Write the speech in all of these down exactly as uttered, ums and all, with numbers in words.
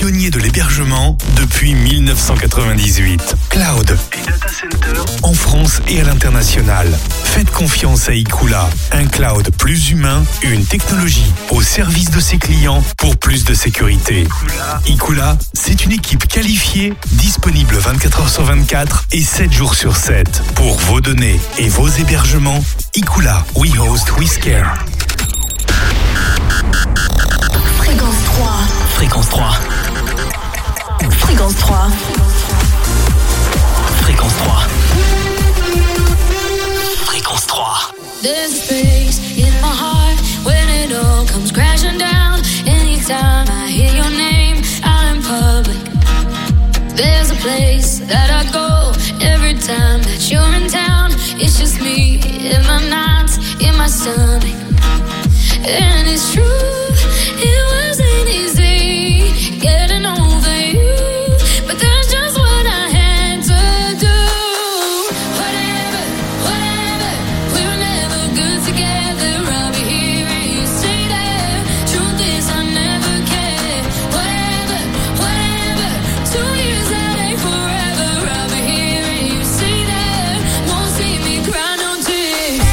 pionnier de l'hébergement depuis dix-neuf cent quatre-vingt-dix-huit. Cloud et data center en France et à l'international. Faites confiance à Icula, un cloud plus humain, une technologie au service de ses clients pour plus de sécurité. Icula, c'est une équipe qualifiée, disponible vingt-quatre heures sur vingt-quatre et sept jours sur sept. Pour vos données et vos hébergements, Icula, we host, we scare. Fréquence trois. Fréquence trois. Fréquence trois. Fréquence trois. Fréquence trois. There's a space in my heart when it all comes crashing down. Anytime I hear your name out in public. There's a place that I go every time that you're in town. It's just me in my nights, in my stomach. And it's true, it wasn't easy getting over you, but that's just what I had to do. Whatever, whatever, we were never good together. I'll be here and you stay there. Truth is I never cared. Whatever, whatever, two years that ain't forever. I'll be here and you stay there. Won't see me cry no tears.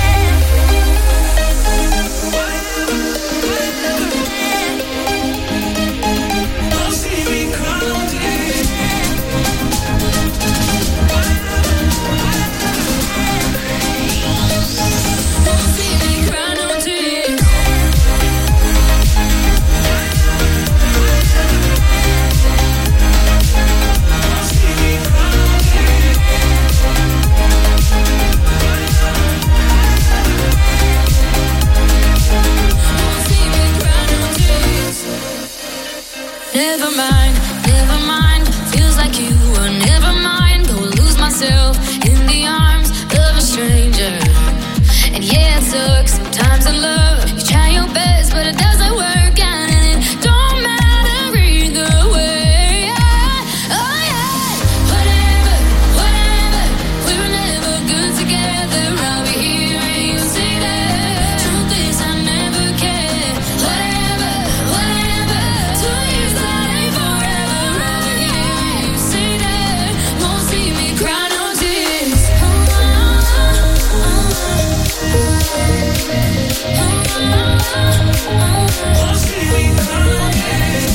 Never mind, never mind. Feels like you were never mine. Go lose myself in the arms of a stranger. And yeah, it sucks sometimes in love. You try your best, but it doesn't work out, and it don't matter either way. Oh yeah, whatever, whatever. We were never good together. I'll be here and you say that. Truth is I never cared. Whatever, whatever. Two years that ain't forever. I'll be here and you say that. Won't see me cry no tears. Won't see me cry no tears.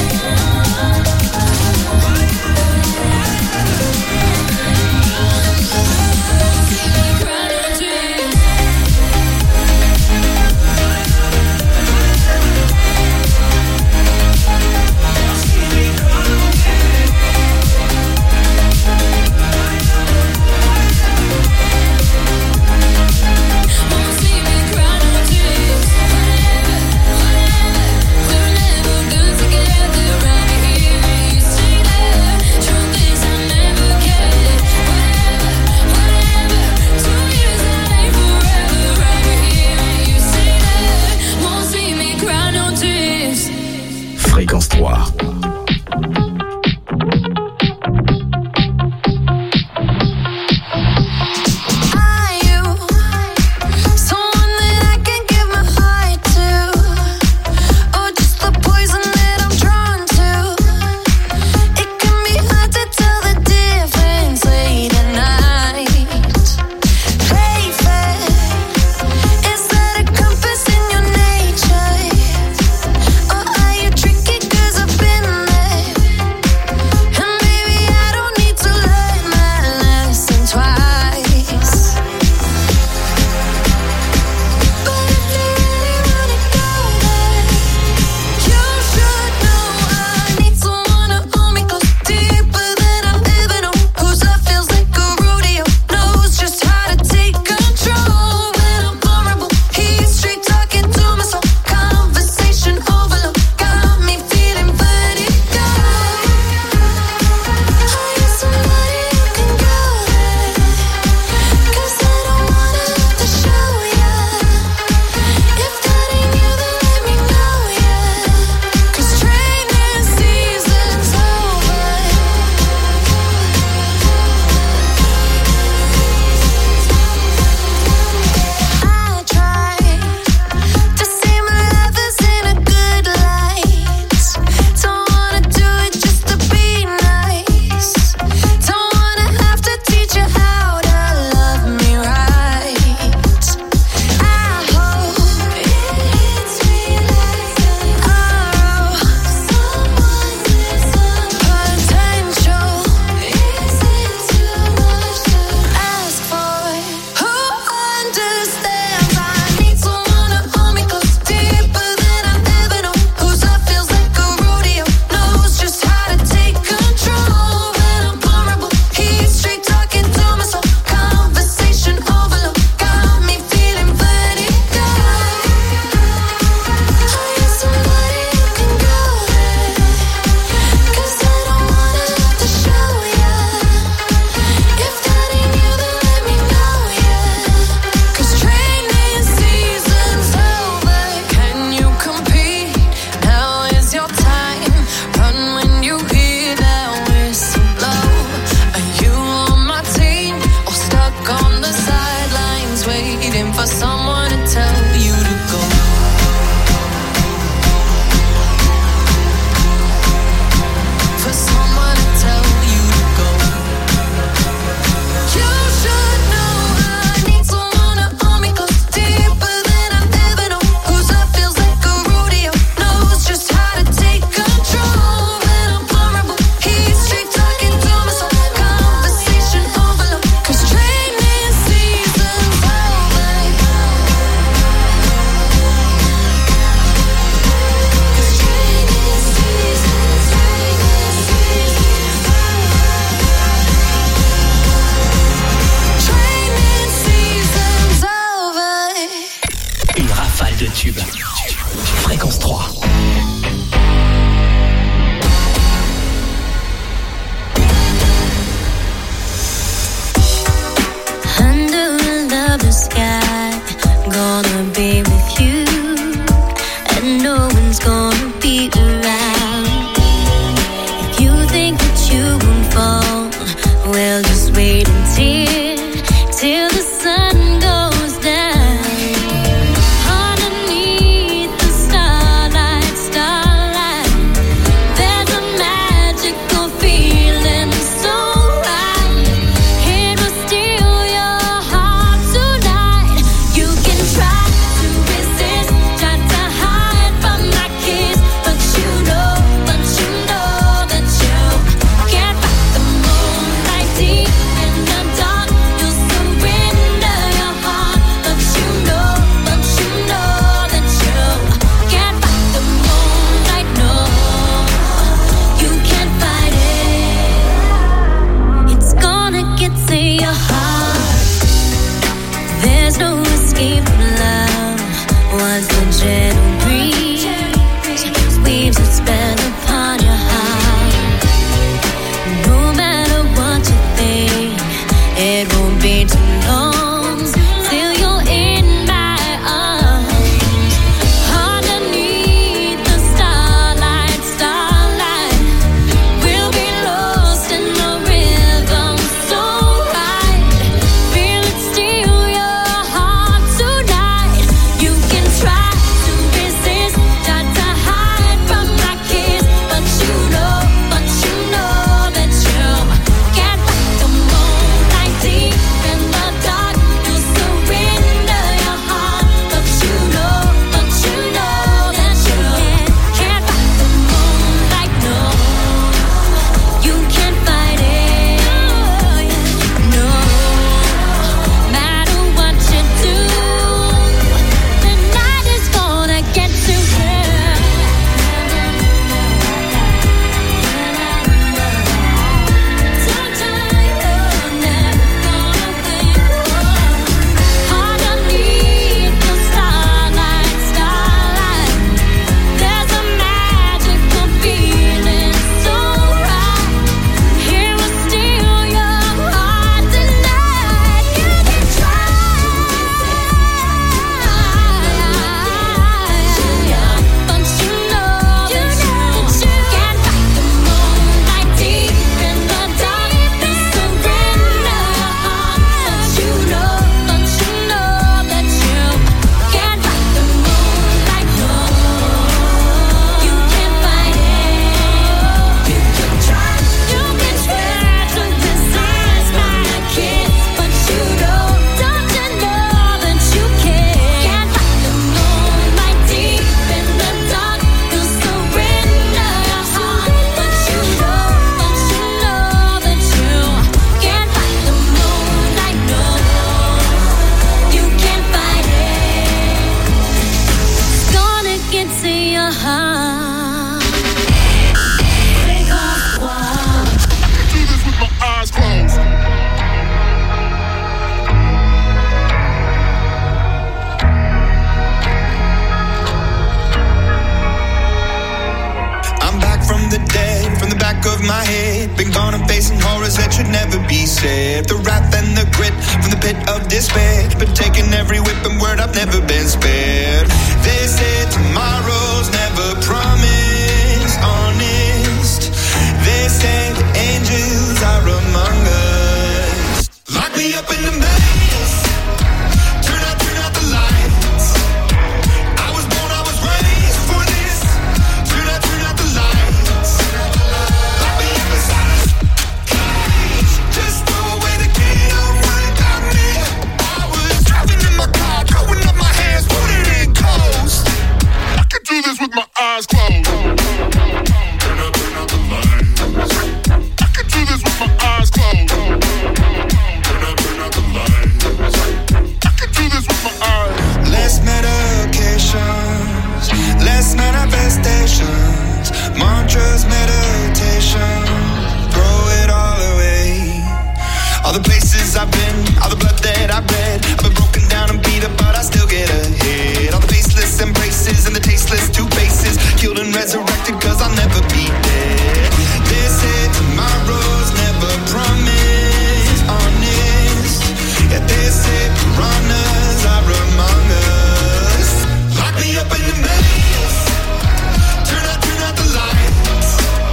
Fréquence trois. Tricky 'cause I've been there. of my head. Been gone and facing horrors that should never be said. The wrath and the grit from the pit of despair. Been taking every whip and word, I've never been spared. They say tomorrow's never promised, honest. They say the angels are among us. Lock me up in the maze. Turn out, turn out the lights. I was born, I was raised for this. Turn out, turn out the lights. Lock me up inside this cage. Just throw away the key, don't worry about me. I was driving in my car, throwing up my hands, putting it in coast. I can do this with my eyes closed. Turn out, turn out the lights. I can do this with my eyes closed. Turn out, turn out the lights. I can do this with my eyes. Less medications, less manifestations, mantras, meditation, throw it all away. All the places I've been, all the blood that I've bled, I've been broken down and beat up, but I still get ahead. All the faceless embraces and the tasteless two faces, killed and resurrected, cause I'll never be dead. They say tomorrow's never promised, honest. Yeah, they say piranhas are among us. Lock me up in the maze. Turn out, turn out the lights.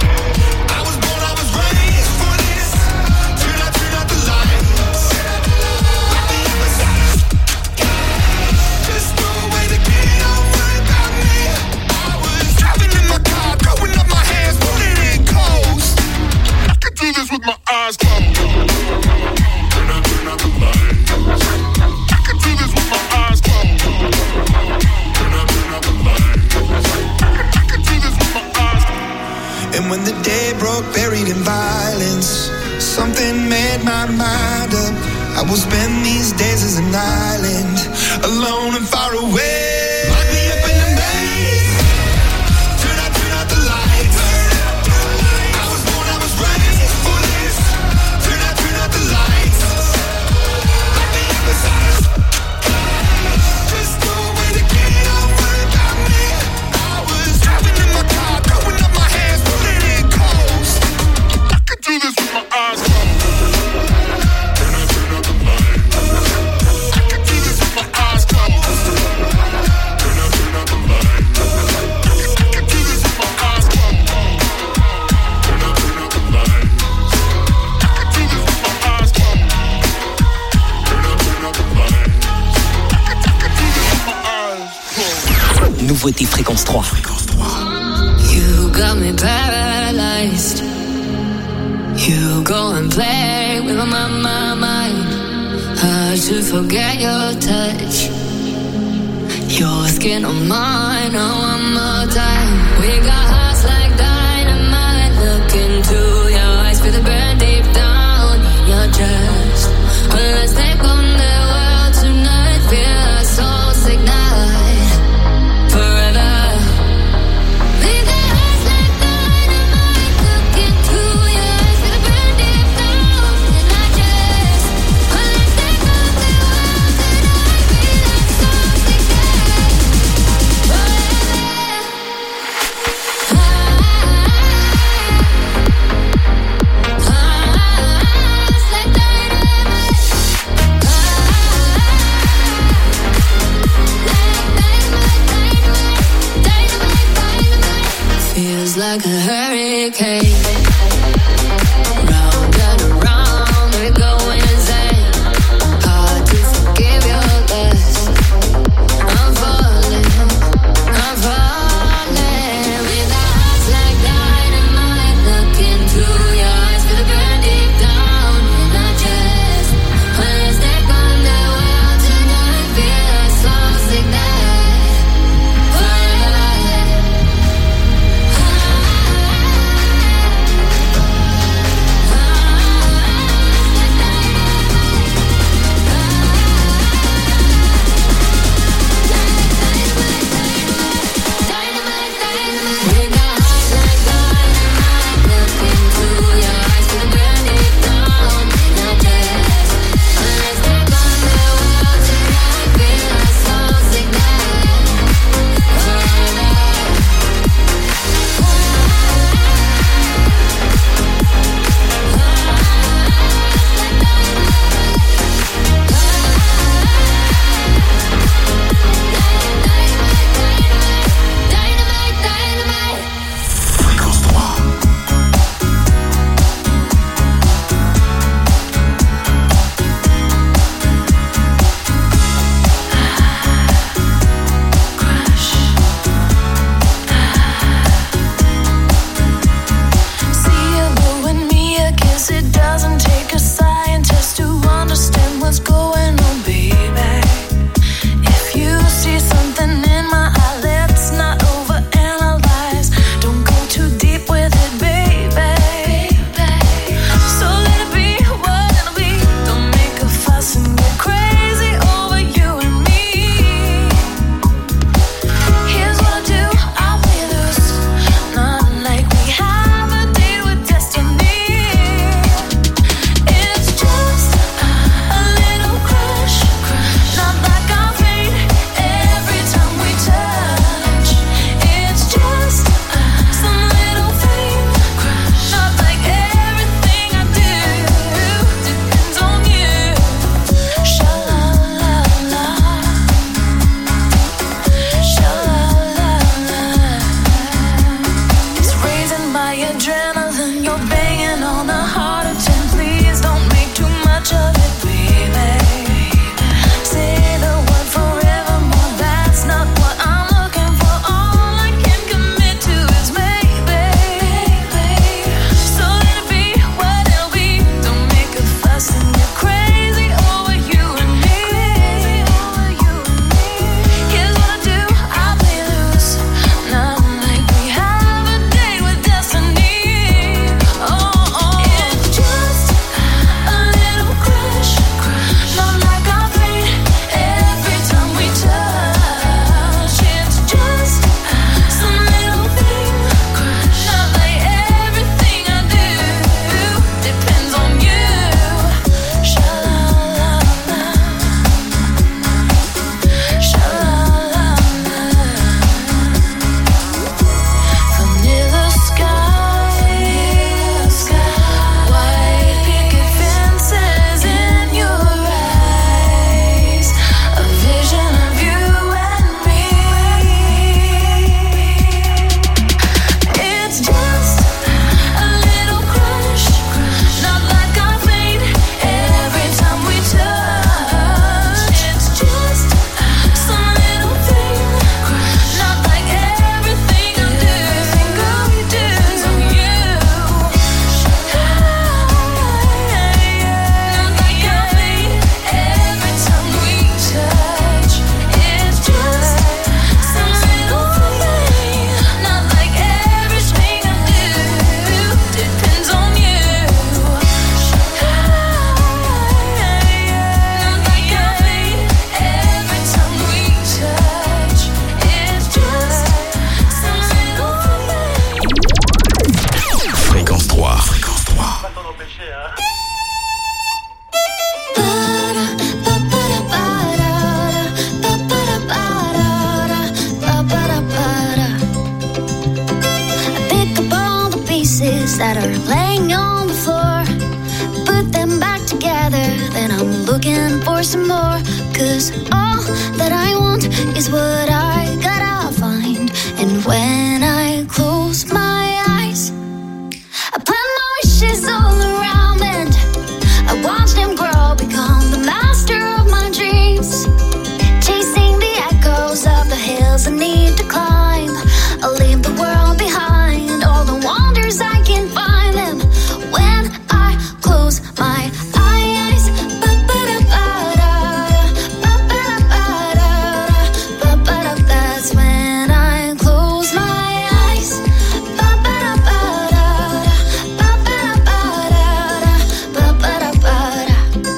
I was born, I was raised for this. Turn out, turn out the lights. Lock me up inside this cage. Just throw away the key, don't worry about me. I was driving in my car, throwing up my hands, putting it in coast. I can do this with my eyes closed. Turn out, turn out the lights. I can do this with my eyes closed. Turn out, turn out the lights. I can do this with my eyes closed. And when the day broke, buried in violence, something made my mind up. I will spend these days as an island, alone and far away. Lock me up in the maze. Turn out, turn out the lights. I was born, I was raised for this. Turn out, turn out the lights. Lock me up inside this cage. Just throw away the key, don't worry about me. I was driving in my car, throwing up my hands, putting it in coast. I can do this with my eyes closed. Turn out, turn out the lights. I can do this with my eyes closed. Turn out, turn out the lights. I can do this with my eyes closed. Turn out, turn out the lights. I can do this with my eyes closed. Turn out, turn out the lights. I can, I can do this with my eyes closed. Nouveauté Fréquence trois. You got me paralyzed. You go and play with my, my mind. Hard to forget your touch. Your skin on mine, oh, one more time. We got hearts like dynamite. Look into your eyes, feel the burn deep down in your chest. Well, let's take on the world tonight. Feel our souls ignite forever. We got hearts like dynamite. Look into your eyes, feel the burn deep down in our chest. Well, let's take on the world tonight. Feel our souls ignite forever. Hearts like dynamite. Feels like a hurricane. Round and around, we're going insane. Hard to forgive your lust. I'm falling, I'm falling. We got hearts like dynamite. Look into your eyes, feel the burn deep down in our chest. Well, let's take on the world tonight. Feel our souls ignite forever. adrenaline, you're banging on the heart of ten. Please don't make too much of it, baby. Say the word forevermore, that's not what I'm looking for. All I can commit to is maybe. So let it be what it'll be. Don't make a fuss and you're crazy over you and me. Here's what I do, I play loose. Not like we have a date with destiny. Oh, oh. It's just a little crush. Not like I faint every time we touch. It's just some little thing. Not like everything I do depends on you. Sha-la-la-la. Sha-la-la-la. Vanilla skies, white picket fences in your eyes, a vision of you and me. It's just a little crush, not like I faint every time we touch. It's just some little thing, not like everything I do. Girl, we depends on you. Not like I faint every time we touch. It's just some little thing, not like everything I do depends on you. Not like I faint every time we touch. It's just some little thing. Fréquence trois. Fréquence trois. I pick up all the pieces that are laying on the floor, put them back together, then I'm looking for some more. Cause all that I want is what I gotta find. And when I close my eyes, I plant my wishes all around and I watch them grow, become the master of my dreams. Chasing the echoes of the hills I need to climb. I'll leave the world behind, all the wonders I can find them when I close my eyes. Ba-ba-da-ba-da, ba-ba-da-ba-da, ba-ba-da. That's when I close my eyes. Ba-ba-da-ba-da, ba-ba-da-ba-da, ba-ba-da-ba-da.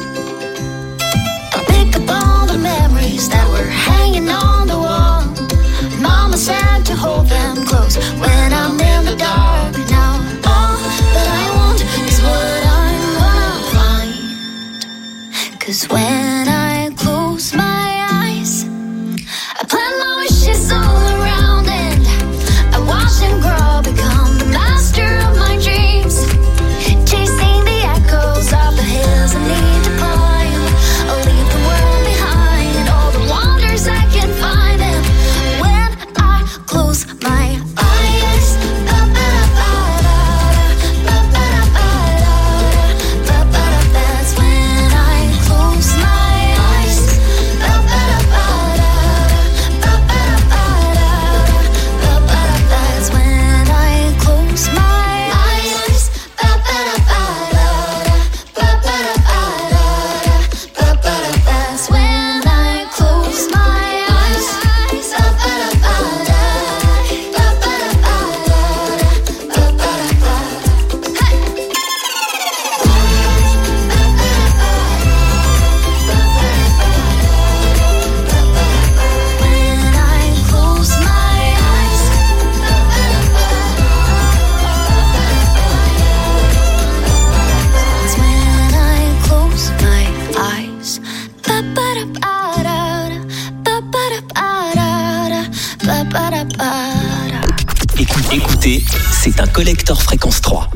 I pick up all the memories that were hanging on the wall. Mama said to hold them close when I'm in the dark. Now all that I want is what I'm gonna find. Cause when I close my eyes, I plant my wishes all around and I watch them grow, become the master of my dreams. Chasing the echoes of the hills I need to climb. I'll leave the world behind, all the wonders I can find them when I close my eyes. Ba-ba-da-ba-da, ba-ba-da-ba-da, ba-ba-da. That's when I close my eyes. Ba-ba-da-ba-da, ba-ba-da-ba-da, ba-ba-da. That's when I close my eyes. Ba-ba-da-ba-da, ba-ba-da-ba-da, ba-ba-da. That's when I close my eyes. Ba-ba-da-ba-da, ba-ba-da-ba-da, ba-ba-da. When I close my eyes, that's when I close my eyes. Ba-ba-da-ba-da, ba-ba-da-ba-da, ba-ba-da-ba-da. Écoute- Écoutez, c'est un collector fréquence trois.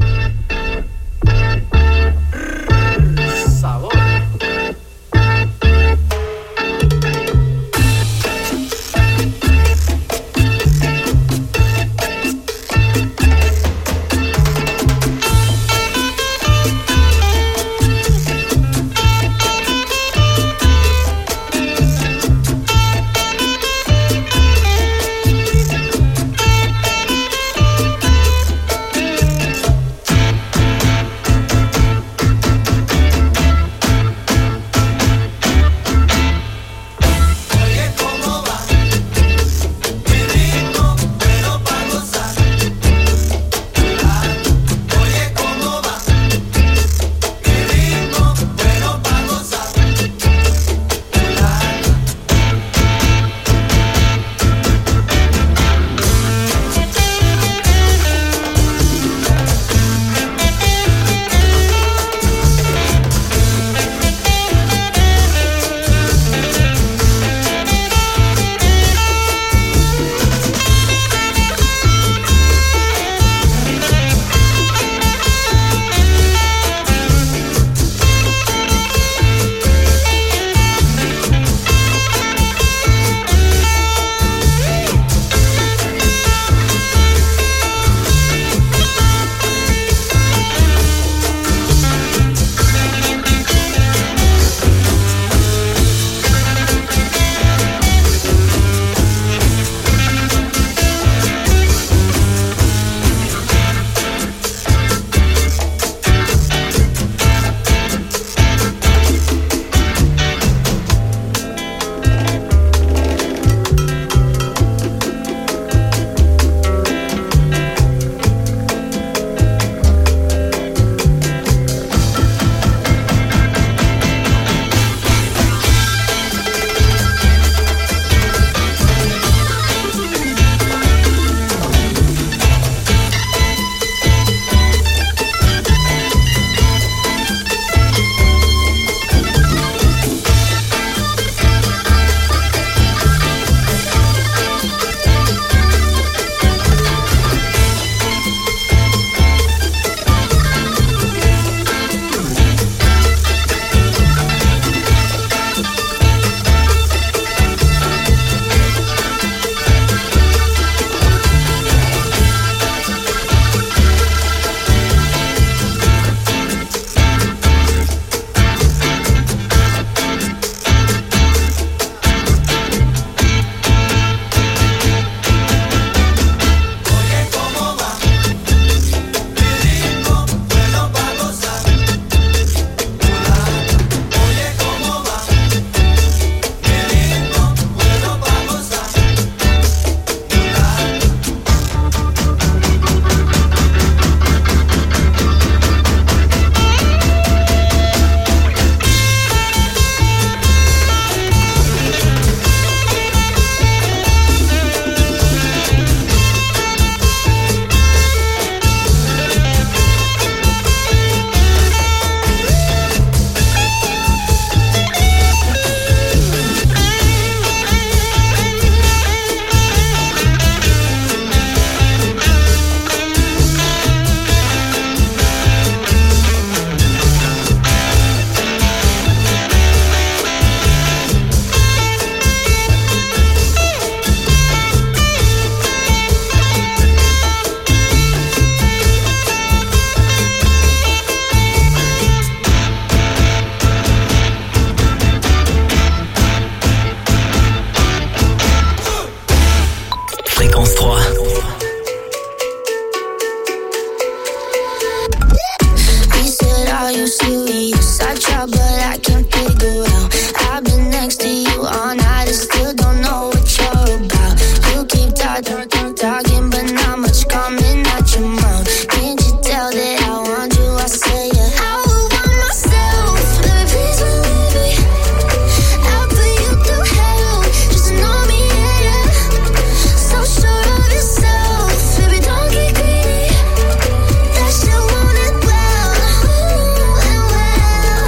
call you serious. I try, but I can't figure out. I've been next to you all night and still don't know what you're about. You keep talking, talking, talking, but not much coming out your mouth. Can't you tell that I want you? I say yeah. I would want myself, baby, please believe me. I'll put you through hell, just to know me, yeah, yeah. So sure of yourself, baby, don't get greedy. That shit want it well, and well.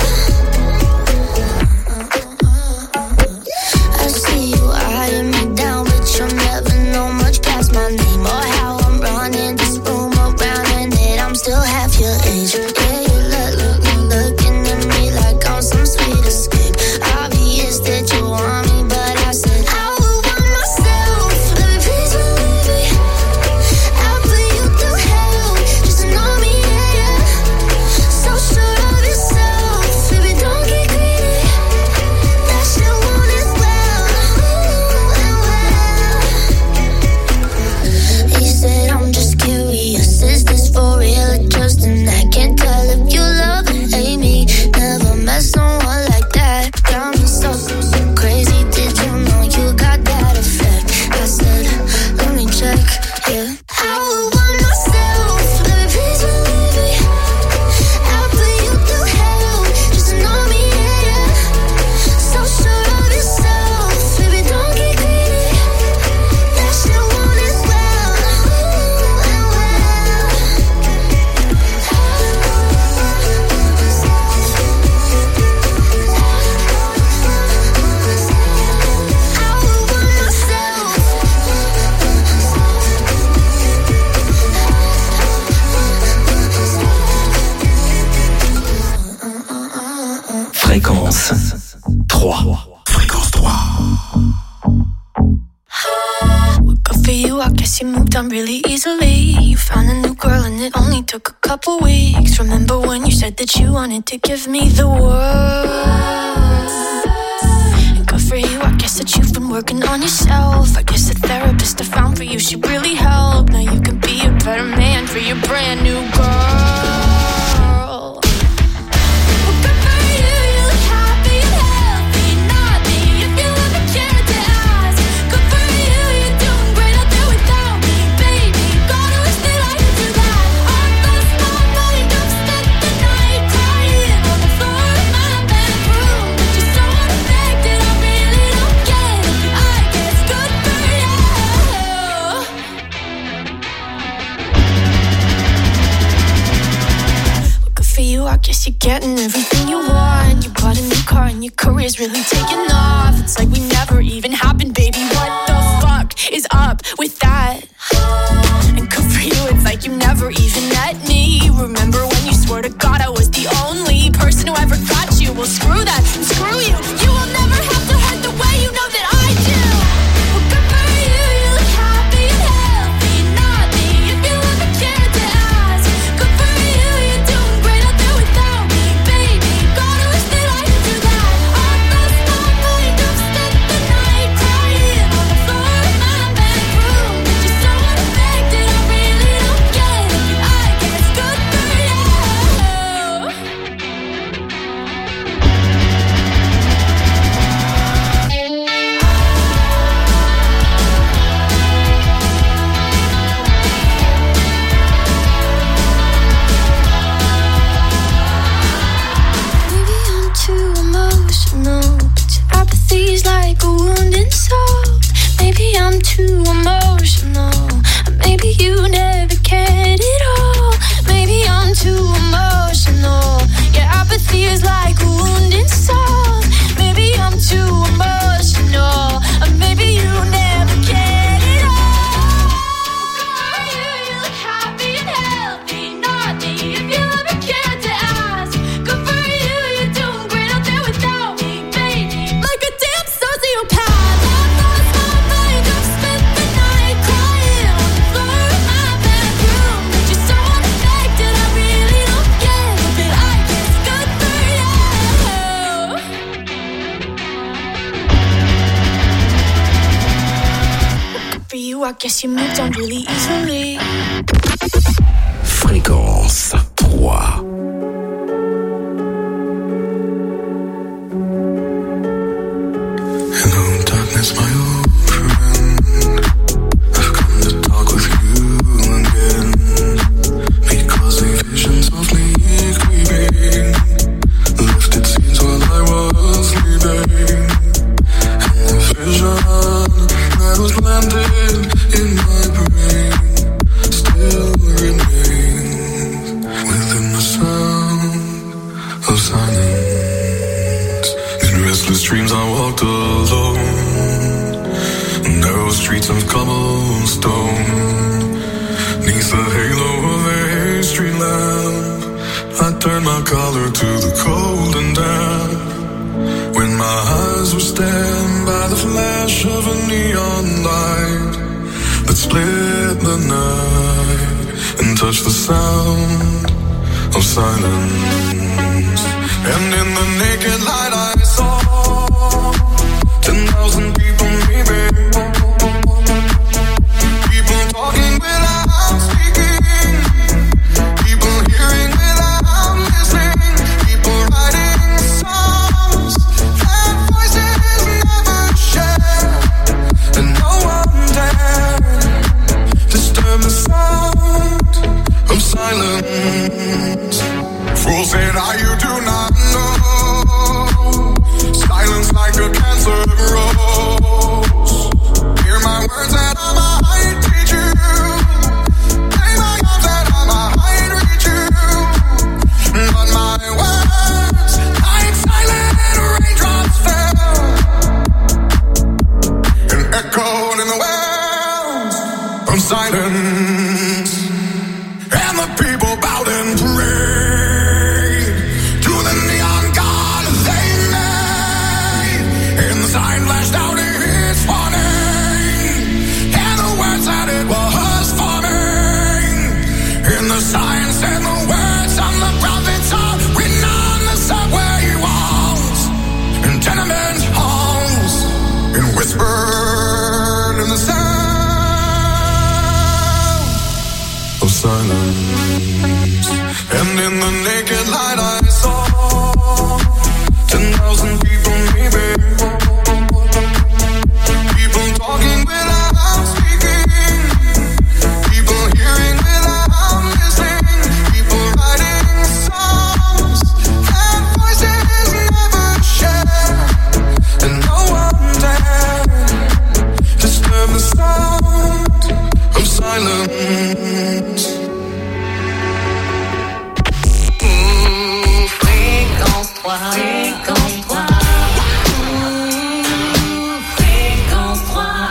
I see you eyeing me down, but you'll never know much past my name or how I'm running this room around, and that I'm still half your age. Yeah, you look, look, look, looking at me like I'm some sweet escape. Obvious that you want me, but I said I would want myself, baby, please believe me. I'll put you through hell, just to know me, yeah, yeah. So sure of yourself, baby, don't get greedy. That shit want it well, and well. He said I'm just curious, is this for real or just an act? Can't tell if you love or hate me. Never met someone like that. Got me so, so, so crazy. Did you know you got that effect? I said, let me check, yeah. I would want myself, baby, please believe me. I'll put you through hell, just to know me, yeah, yeah. So sure of yourself, baby, don't get greedy. That shit want it well, and well. I would want myself. Fréquence trois. Fréquence trois. Good for you, I guess you moved on really easily. You found a new girl and it only took a couple weeks. Remember when you said that you wanted to give me the world? And good for you, I guess that you've been working on yourself. I guess the therapist I found for you, she really helped. Now you can be a better man for your brand new girl. Well, good for you, you look happy and healthy. Not me, if you ever cared to ask. Good for you, you're doing great out there without me, baby. God, I wish that I could do that. I lost my mind, I've spent the night crying on the floor of my bedroom. But you're so unaffected, I really don't get it. I guess good for you. Good for you, I guess you're getting everything you want. You bought a new car and your career's really taking off. It's like we never even happened, baby. What the fuck is up with that? And good for you, it's like you never even met me. Remember when you swore to God I was the only person who ever got you? Well, screw that, and screw you. You will never have to hurt the way you know that I do. Well, good for you, you look happy and healthy. Not me, if you ever cared to ask. Good for you, you're doing great out there without me, baby. God, I wish that I could do that. I lost my mind, I've spent the night crying on the floor of my bedroom. But you're so unaffected, I really don't get it. I guess good for you. Maybe I'm too emotional, but your apathy's like a wounded soul. Maybe I'm too emotional, or maybe you never cared at all. Maybe I'm too emotional, your apathy is like a wounded soul. Maybe I'm too emotional, or maybe you never cared at all. Good for you, you look happy and healthy. Not me, if you ever cared to ask. Good for you, you're doing great out there without me, baby. Like a damn sociopath. I lost my mind, I've spent the night crying on the floor of my bedroom. But you're so unaffected, I really don't get it. But I guess good for you. Good for you, I guess you moved on really easily. Fréquence trois. dreams I walked alone, narrow streets of cobblestone, neath the halo of a street lamp, I turned my collar to the cold and damp. When my eyes were stabbed by the flash of a neon light that split the night and touched the sound of silence. And in the naked light I saw ten thousand people maybe, people talking without speaking, people hearing without listening, people writing songs that voices never share, and no one dared disturb the sound of silence. Fools said, "Ah, you do not know. Silence like a cancer grows. Hear my words that I might teach you. Play my arms that I might reach you. But my words, like silent raindrops fell and echoed in the wells of silence. And the people bowed and prayed to the neon god they made. And the sign flashed out its warning, and the words that it was forming. And the sign said the words on the prophets are written on the subway walls and tenement halls, and whispered in the sound of silence. And in the naked light I saw ten thousand people maybe, people talking without speaking, people hearing without listening, people writing songs that voices never share, and no one dared disturb the sound of silence. Fréquence trois, fréquence trois, fréquence trois.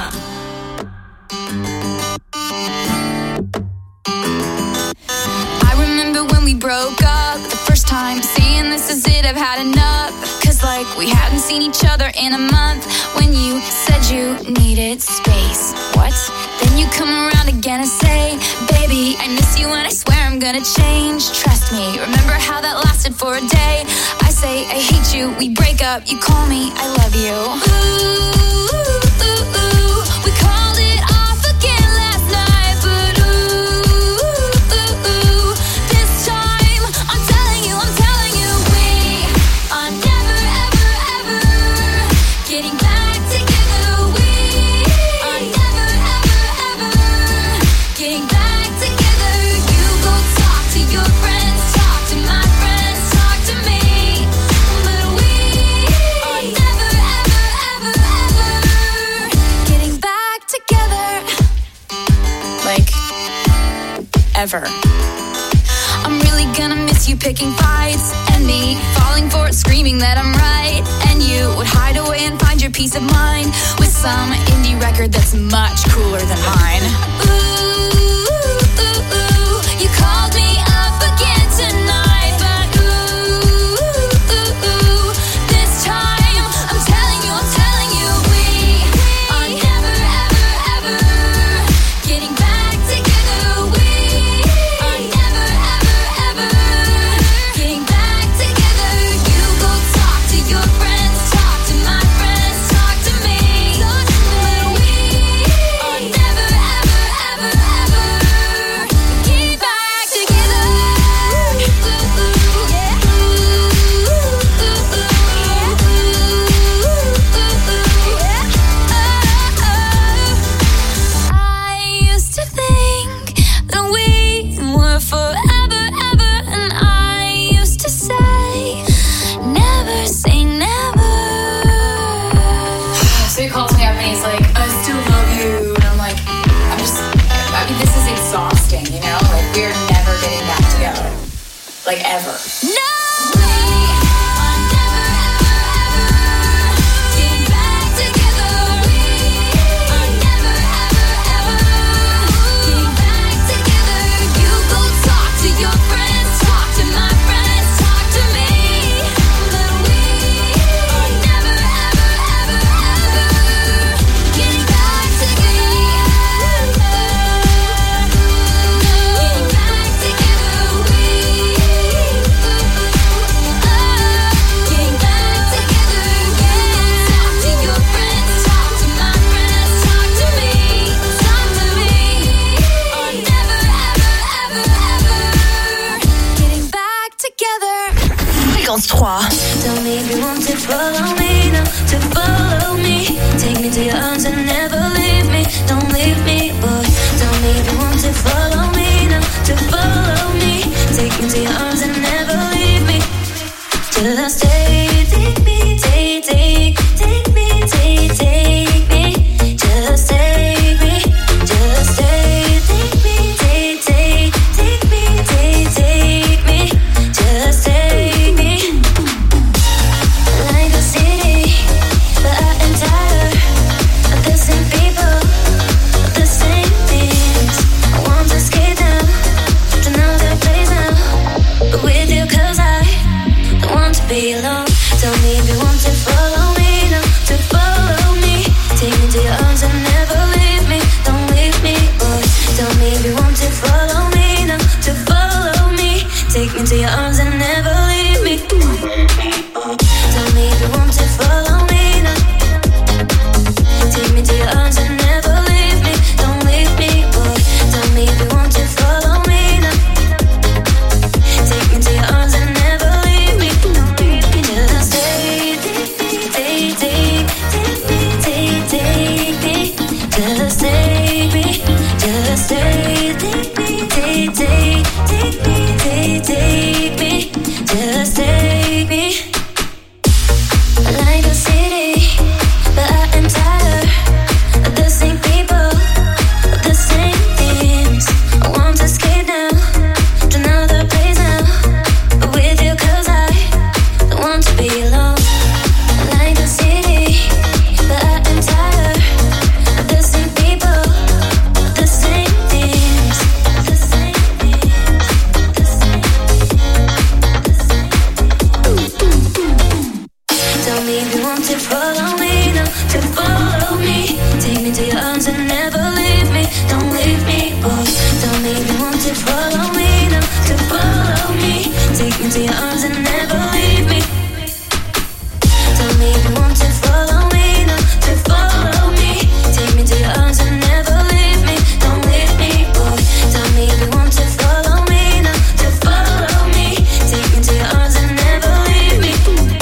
I remember when we broke up the first time, saying this is it, I've had enough. Cause like we hadn't seen each other in a month. When you said you needed space, what? Then you come around again and say, baby, I miss you and I swear I'm gonna change. Trust me, remember how that lasted for a day? I say I hate you, we break up, you call me, I love you. Ooh, ooh, ooh, we called it off again last night, but ooh, ooh, ooh, this time I'm telling you, I'm telling you, we are never, ever, ever getting back together. We are never, ever, ever getting back together. You go talk to your friends, talk to my friends, talk to me, but we are never, ever, ever, ever getting back together. Like, ever. I'm really gonna miss you picking fights, and me falling for it, screaming that I'm right. And you would hide away and find your peace of mind with some indie record that's much cooler than mine. Ooh, ooh, ooh, you called me up again tonight, but ooh, ooh, ooh, this time I'm telling you, I'm telling you, we are never, ever, ever getting back together. We are never, ever, ever getting back together. You go talk to your friends, talk to my friends, talk to me, but we are never, ever, ever, ever getting back together. Ooh, ooh, yeah. Ooh, ooh, ooh, yeah. Oh, oh. I used to think that we were forever, ever, and I used to say, never say never. So he calls me up and he's like, I still love you. And I'm like, I'm just, I mean, this is exhausting, you know? Like, we're never getting back together. Like, ever. No! We are never, ever, ever Fréquence trois. Tell me if you want to follow me now, to follow me. Take me to your arms and never leave me. Don't leave me, boy. Tell me if you want to follow me now, to follow me. Take me to your arms and never leave me. Till I stay, take me, take, take, take me, take, take me. Just take me, just stay, take me, take, take, take me, take, take me. Just take me. Like a city, but I am tired of the same people, of the same things. I want to escape now, to another place now. But with you, cause I don't want to be alone. Tell me if you want to follow me now, to follow me. Take me to your arms and never leave me. Don't leave me, boy. Tell me if you want to follow me now, to follow me. Take me to your arms and never leave me. Tell me if you want to follow me now. Take me to your arms and never leave me. Don't leave me, boy. Tell me if you want to follow me now. Take me to your arms and never leave me. Don't leave me. Just stay, take me, take, take, take me, take, take me. Just take me, just stay, take me, take, take, take me, take, take me. Just take me. Like a city, but I am tired of the same people, of the same things. I want to escape now, to another place now. But with you, cause I don't want to be alone. Like a city, but I am tired of the same people, of the same things, of the same things, the same, the same. Tell me if you want to follow me now, to follow me. Take me to your arms and never leave me. Don't leave me, boy. Tell me if you want to follow me now, to follow me. Take me to your arms and never leave me. Tell me if you want to follow me now, to follow me. Take me to your arms and never leave me. Don't leave me, boy. Tell me if you want to follow me now, to follow me. Take me to your arms and never leave me.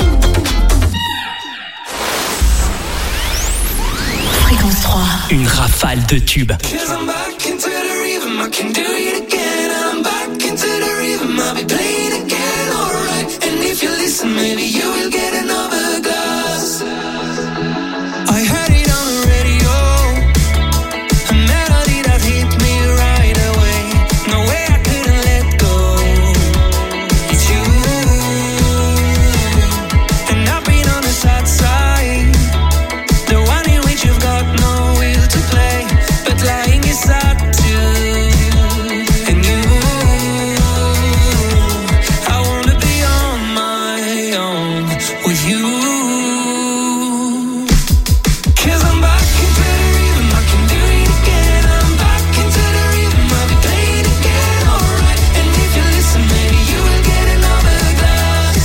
Fréquence trois. Une rafale de tubes. Cause I'm back into the rhythm, I can do it again. I'm back into the rhythm, I'll be playing again, alright. And if you listen, maybe you will get another glass. I heard it on the radio, a melody that hit me right away. No way I couldn't let go. It's you, and I've been on the sad side, the one in which you've got no will to play, but lying is sad too. And you, I wanna be on my own with you. Cause I'm back into the rhythm, I can do it again. I'm back into the rhythm, I'll be playing again, alright. And if you listen, maybe you will get another glass.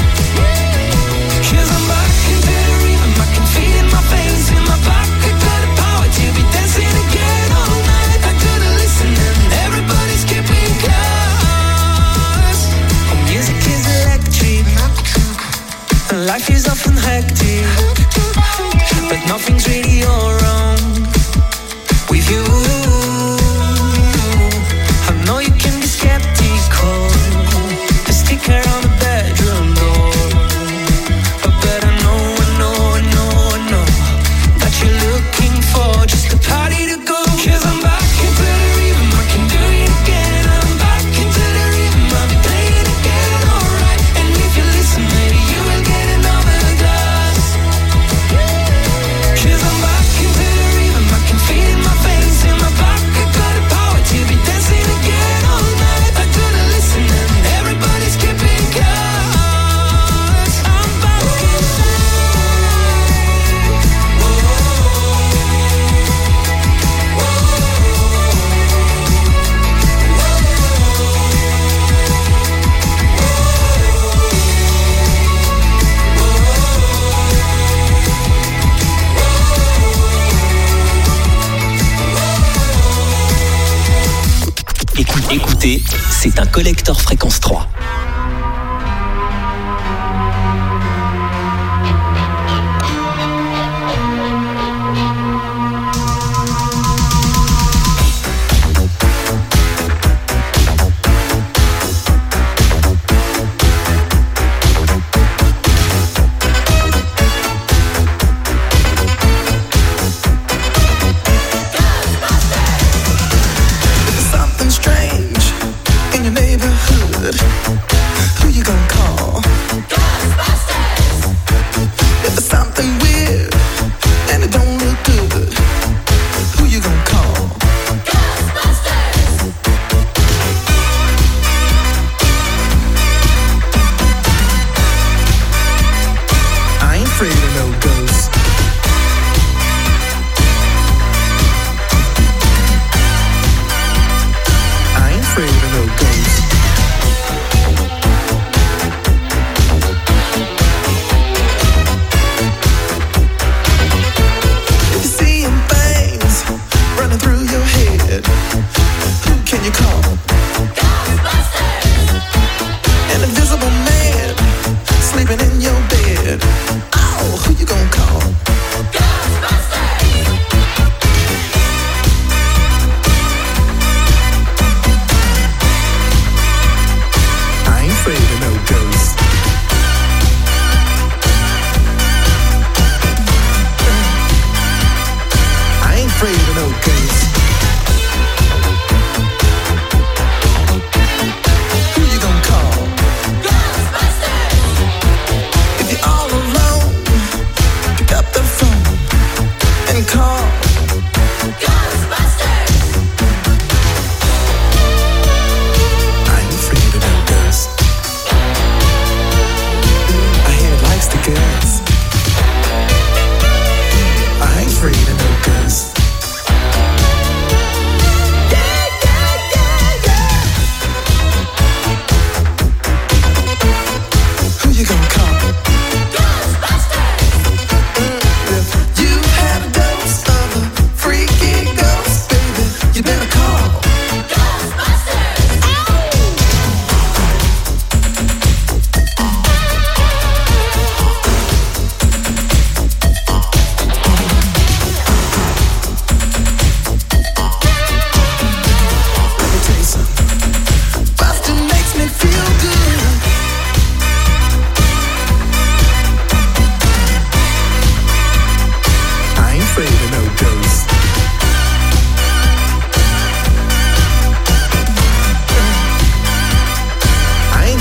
Cause I'm back into the rhythm, I can feel it in my veins, in my back. I got the power to be dancing again all night. I gotta listen and everybody's keeping class. Oh, music is electric, and life is often hectic, but nothing's really all wrong with you. I know you can be skeptical, a sticker on the bedroom door, but I know, I know, I know, I know that you're looking for just a party to go. Cause I'm back into the rhythm, I can do it again. I'm back into the rhythm, I'll be playing again, alright. And if you listen, maybe you will get another glass. Cause I'm back into the rhythm, I can feel it in my veins, in my back. I got the power to be dancing again all night. I gotta listen and everybody's keeping class. I'm back Écoutez, c'est un collector Fréquence trois.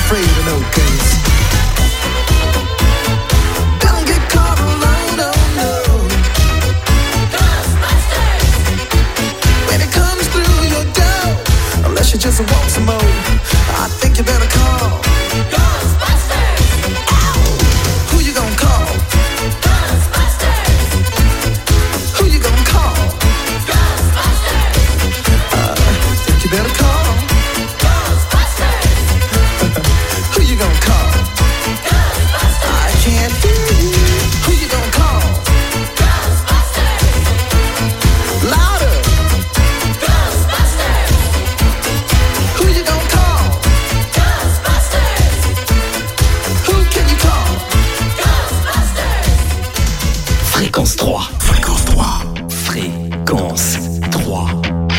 afraid of no ghosts. Don't get caught alone, oh no. Ghostbusters! When it comes through your door, unless you just want some more, I think you better call Ghostbusters! Ow! Who you gonna call? Ghostbusters! Who you gonna call? Ghostbusters! Uh, think you better call Who you gonna call? Ghostbusters! I can't hear you. Who you gonna call? Ghostbusters! Louder! Ghostbusters! Who you gonna call? Ghostbusters! Who can you call? Ghostbusters! Fréquence trois. Fréquence trois. Fréquence trois.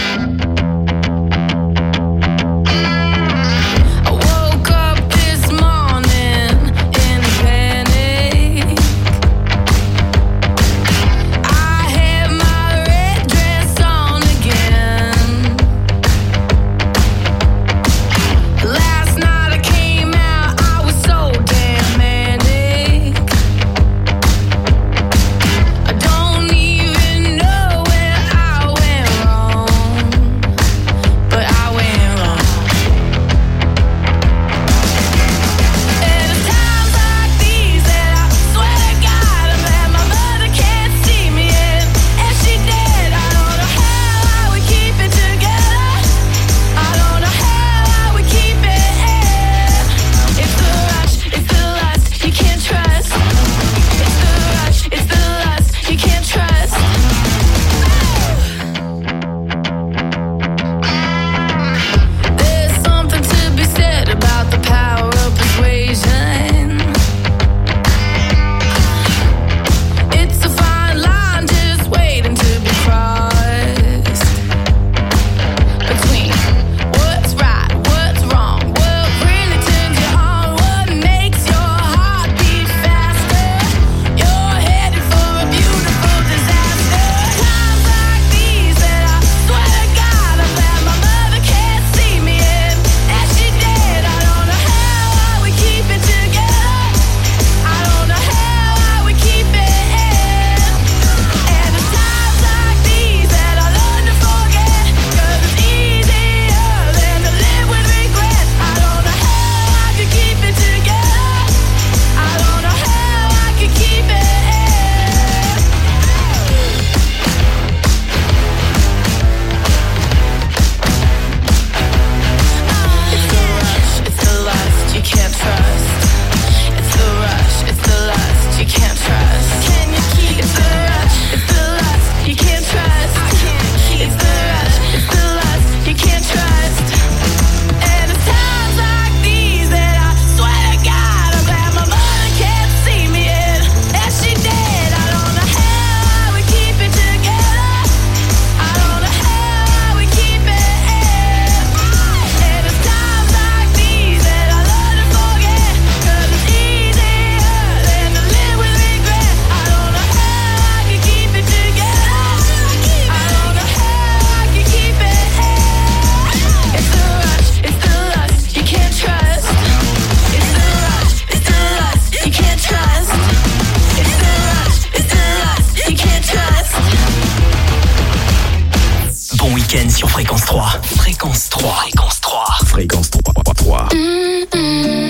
Sur Fréquence trois. Fréquence trois. Fréquence trois. Fréquence trois. trois. Mm-mm.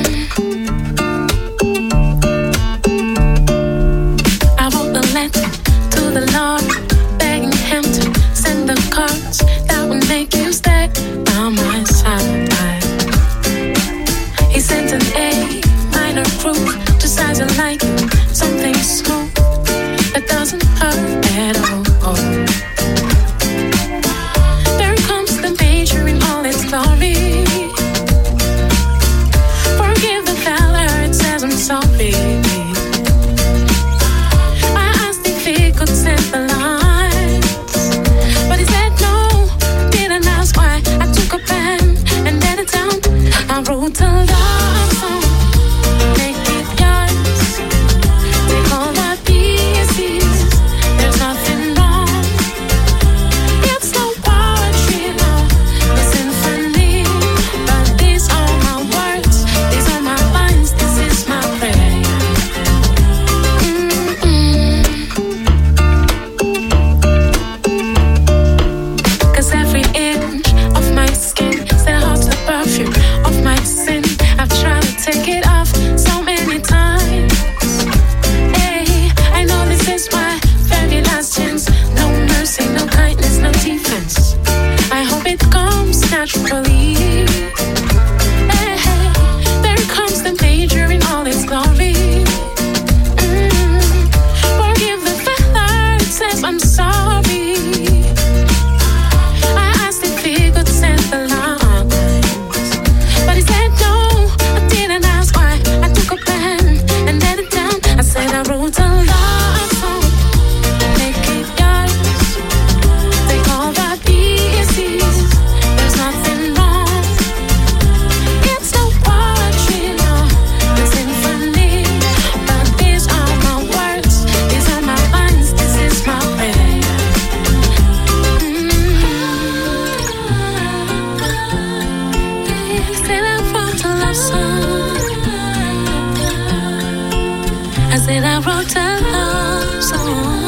I wrote a letter to the Lord, begging him to send the cards that would make you stay by my side. He sent an A minor group, just as you like it, something smooth that doesn't hurt at all. Glory. Forgive the valor, it says I'm sorry. I asked if he could send the lines, but he said no, didn't ask why. I took a pen and then it down. I wrote a love song, make it yours. Take all the pieces, there's nothing wrong. It's no poetry, no, listen for me, but these are my words, these are I wrote a love song.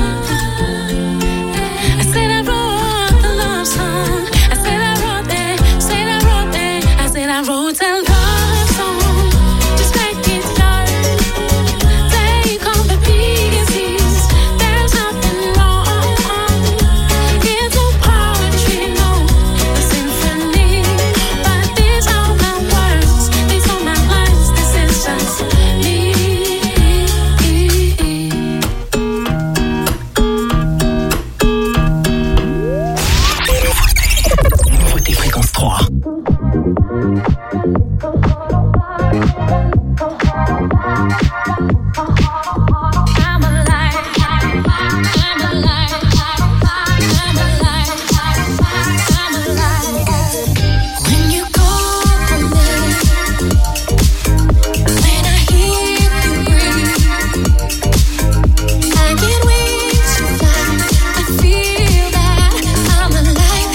I said I wrote a love song. I said I wrote it, said I wrote it. I said I wrote a love song. Just make it start. Take all the pieces. There's nothing wrong. It's a poetry, no, a symphony. But these are my words, these are my lines. This is just me. Votez Fréquence trois. I'm alive. I'm alive. I'm alive. I'm alive. When you call for me, when I hear you breathe, I get wings to fly. I feel that I'm alive.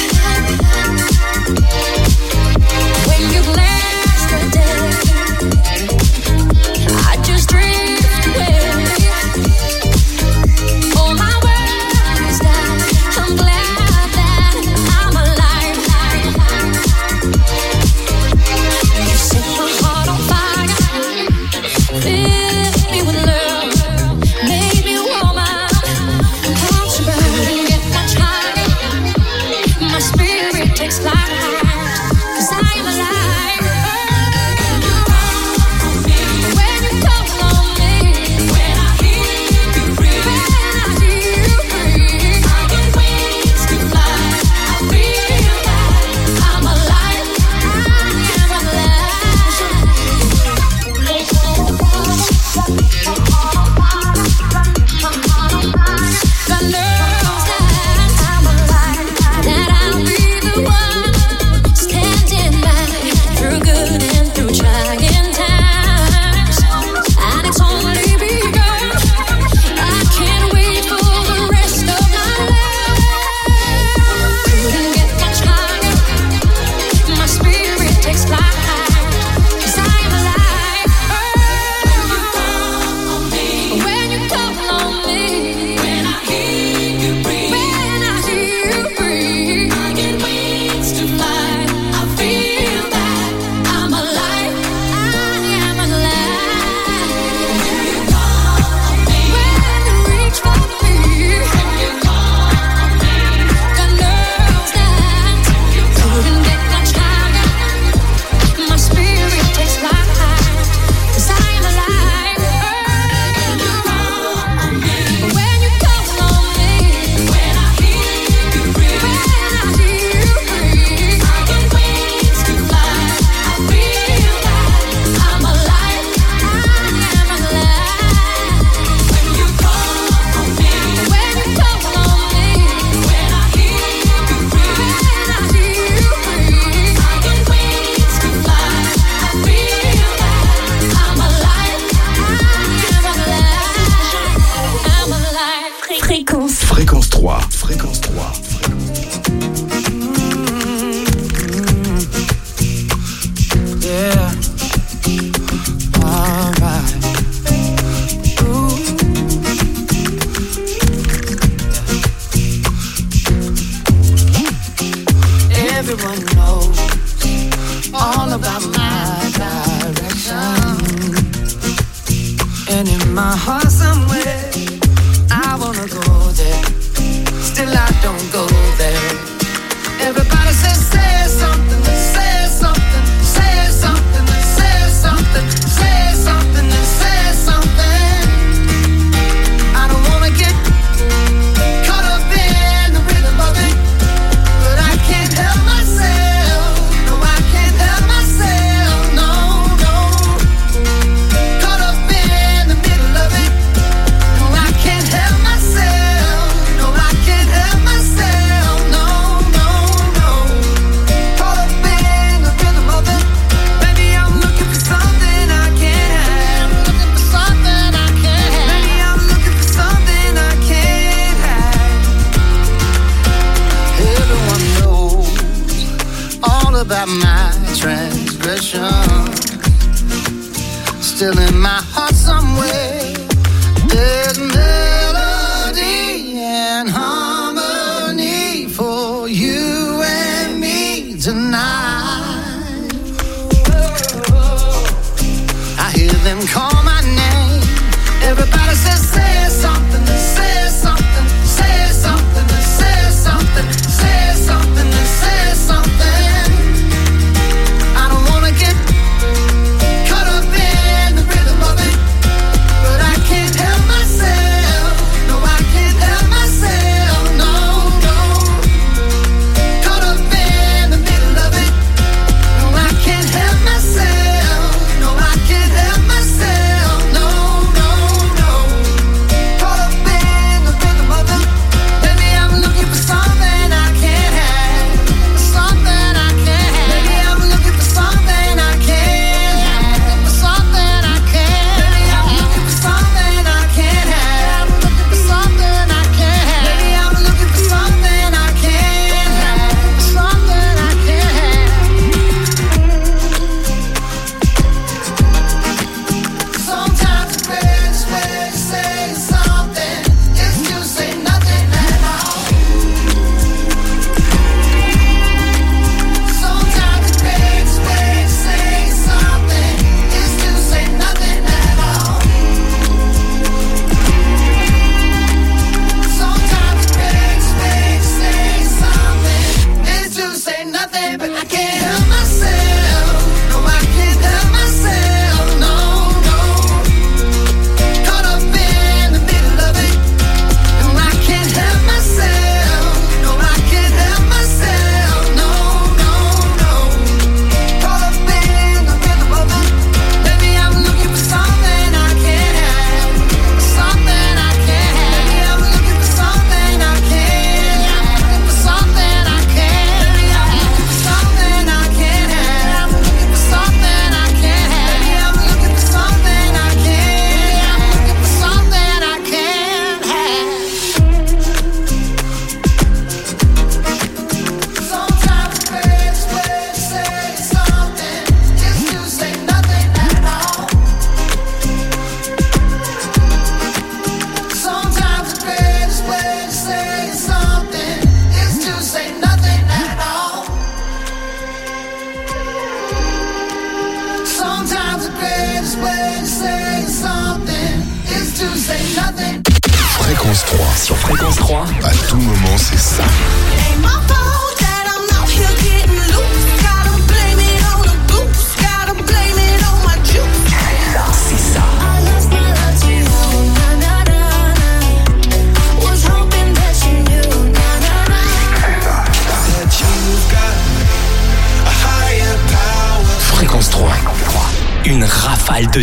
When you bless the day, I just drift away. All my worries that I'm glad that I'm alive. You set my heart on fire, fill me with love, make me woman, watch me burn and get much higher. My spirit takes flight, 'cause I am alive. When you call on me, when I hear you breathe, when I hear you breathe, I get wings to fly. I feel that I'm alive. I am alive. God knows that I'm alive, that I'll be the one standing by through good and through trying times. And it's only begun. I can't wait for the rest of my life. Couldn't get much higher. My spirit takes flight, 'cause I am alive. When you call on me, when I hear you breathe, when I hear you breathe, I get wings to fly. I feel that I'm alive. I am alive. When you call on me, when you reach for me, when you call on me, God knows that couldn't get much higher. My spirit takes flight, 'cause I am alive. When you call on me, when I hear you breathe, when I hear you breathe, I get wings to fly. I feel that I'm alive. I am alive. When you call on me, when you call on me, when I hear you breathe, when I hear you breathe, I get wings to fly. I feel that I'm alive. I am alive. I'm alive. Fréquence. Fréquence trois. Fréquence trois. Yeah. All right. Ooh. Everyone knows all about my direction. And in my heart somewhere, I wanna go there. Still I don't go there. Everybody says, say something, say something, say something, say something, say something, say something. I don't wanna get caught up in the rhythm of it, but I can't help myself. No, I can't help myself. No, no. Caught up in the middle of it. No, I can't help myself. No, I can't help myself. No, no, no. Caught up in the rhythm of it. Baby, I'm looking for something I can't have. Looking for something I can't have. Baby, I'm looking for something I can't have. Everyone knows all about my transgression. Still in my heart somewhere, There's melody and harmony for you and me tonight. I hear them call my name. Everybody says, say something, say something, say something, say something, say something, say something. I don't wanna get caught up in the rhythm of it, but I can't help myself. No, I can't help myself. No, no. Caught up in the middle of it. No, I can't help myself. No, I can't help myself. No, no, no. Caught up in the rhythm of it. Maybe I'm looking for something I can't have. Something I can't have. Maybe I'm looking for something I can't have. For something I can't. Maybe I'm looking for something I can't have. Looking for something I can't have. Maybe I'm looking for something I can't have. Something I can't have. Sometimes the greatest way to say something is to say nothing at all. Sometimes the greatest way to say something is to say nothing at all. Sometimes the greatest way to say something is to say nothing, but I can't help myself. No, I can't help myself. No, no. Caught up in the middle of it. No, I can't help myself. No, I can't help myself. No, no, no. Caught up in the rhythm of it. Maybe I'm looking for something I can't have. Something I can't have. Maybe I'm looking for something I can't have. For something I can't. Maybe I'm looking for something I can't have. Looking for something I can't have. Maybe I'm looking for something I can't have. Looking for something I can't have. Sometimes the greatest way to say something is to say nothing at all. Sometimes the greatest way to say something is to say nothing at all. Sometimes the greatest way to say something is to say nothing. Fréquence trois. Sur Fréquence trois, À tout moment, c'est ça. Ain't my fault that I'm out here getting loose. Gotta blame it on the goose. Gotta blame it on my juice. c'est ça. I lost my love to you. Na na na na. Was hoping that you knew. Na na na. That you've got a higher power. Fréquence trois. Une rafale de